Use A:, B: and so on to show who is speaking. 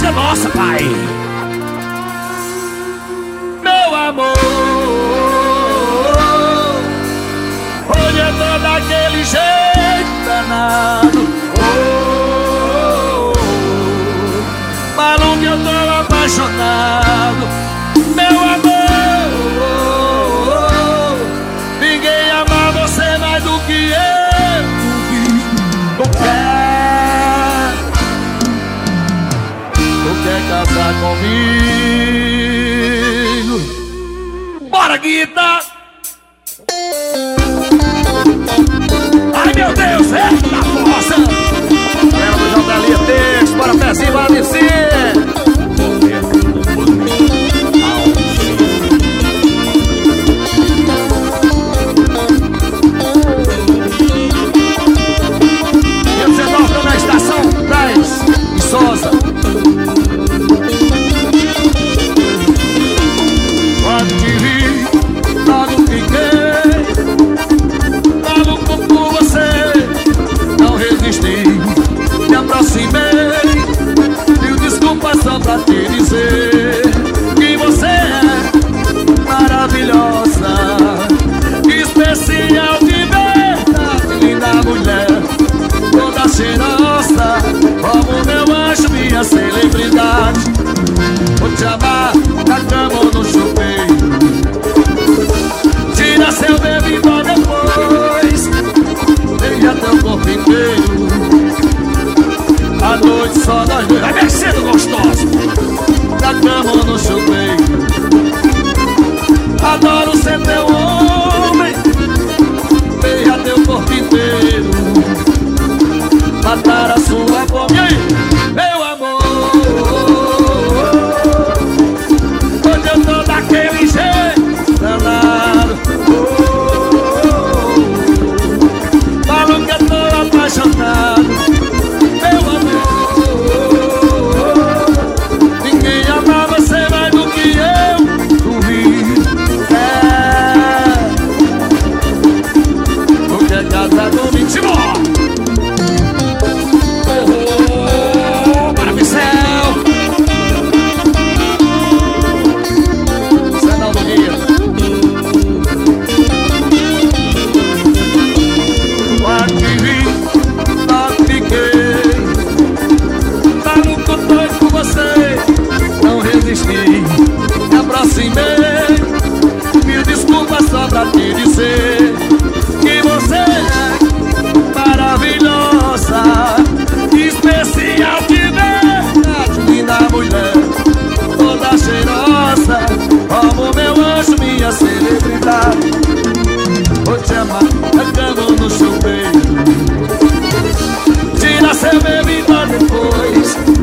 A: música nossa, pai.
B: Meu amor, hoje eu tô daquele jeito danado. Maluco, eu tô apaixonado. Meu amor, ninguém ama você mais do que eu. Tu quer casar comigo? Bora, Guita!
A: Ai, meu Deus, eita força.
B: Galera do JLT, bora pezinho, bora descer. Dia 19, tô na estação Braz e Souza. Quando te vi, logo fiquei maluco por você. Não resisti, me aproximei. Mil desculpas só pra te dizer que você é maravilhosa, especial de verdade, linda mulher, toda cheirosa, como meu anjo, minha celebridade. Vou te amar na cama ou no chuveiro. Tira seu bebidão depois, beija teu corpo inteiro. À noite só nós dois,
A: Vai descendo gostoso.
B: na cama ou no chuveiro. Adoro ser teu homem, beija teu corpo inteiro, matar a sua fome. E aí, meu amor, hoje eu tô daquele jeito danado. Maluco, eu tô apaixonado. Meu amor, ninguém ama você mais do que eu. Duvido. Tu quer casar comigo?
A: Simbora. Bora, Pincel.
B: Senão do guia. Quando te vi, logo fiquei maluco, doido por você. Não resisti, me aproximei. Mil desculpas só pra te dizer que você é maravilhosa, especial de verdade, linda mulher, toda cheirosa, como meu anjo, minha celebridade. Vou te amar na cama ou no chuveiro. Tira seu bebidão depois,